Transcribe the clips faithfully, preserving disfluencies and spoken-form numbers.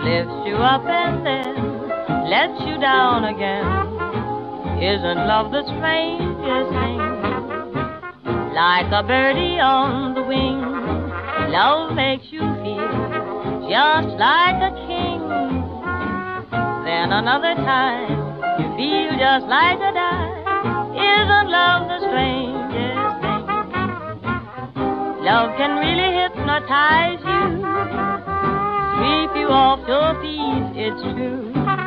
lifts you up and then lets you down again. Isn't love the strangest thing? Like a birdie on the wing, love makes you feel just like a king. Then another time, you feel just like a dime. Isn't love the strangest thing? Love can really hypnotize you, sweep you off your feet, it's true.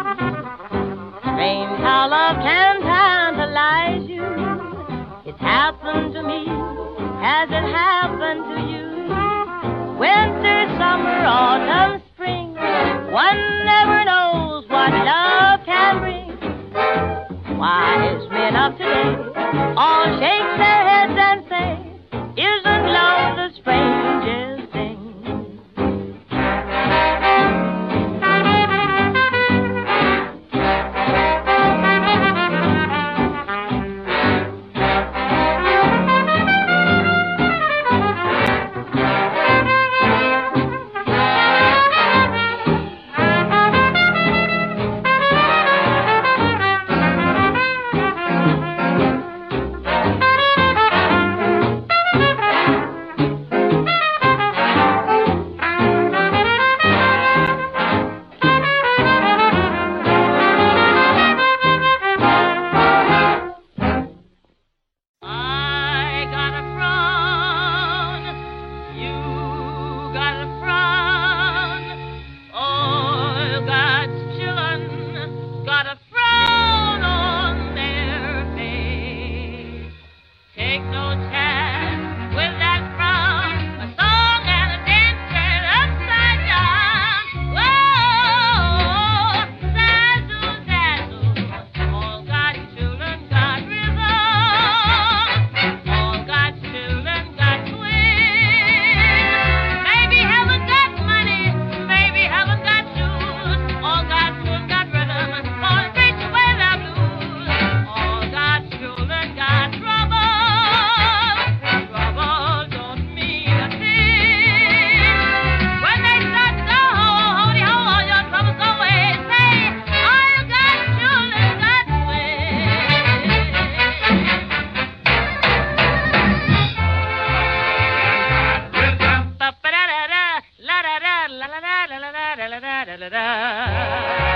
Strange how love can tantalize you. It's happened to me, has it happened to you? Winter, summer, autumn, spring, one never knows what love can bring. Wise men of today all shake their heads and say, isn't love the strangest thing? La la la la la la la la la la la la.